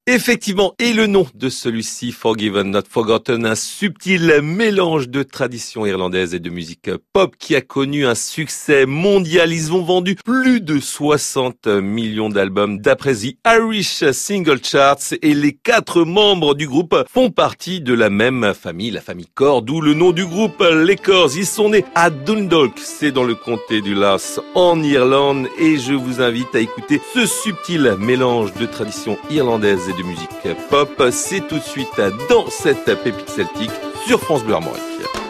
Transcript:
Effectivement, et le nom de celui-ci, Forgiven Not Forgotten, un subtil mélange de tradition irlandaise et de musique pop qui a connu un succès mondial. Ils ont vendu plus de 60 millions d'albums d'après The Irish Single Charts et les 4 membres du groupe font partie de la même famille, la famille Corr, d'où le nom du groupe, les Corrs. Ils sont nés à Dundalk, c'est dans le comté du Lass en Irlande, et je vous invite à écouter ce subtil mélange de tradition irlandaise et de musique pop. C'est tout de suite dans cette pépite celtique sur France Bleu Armorique.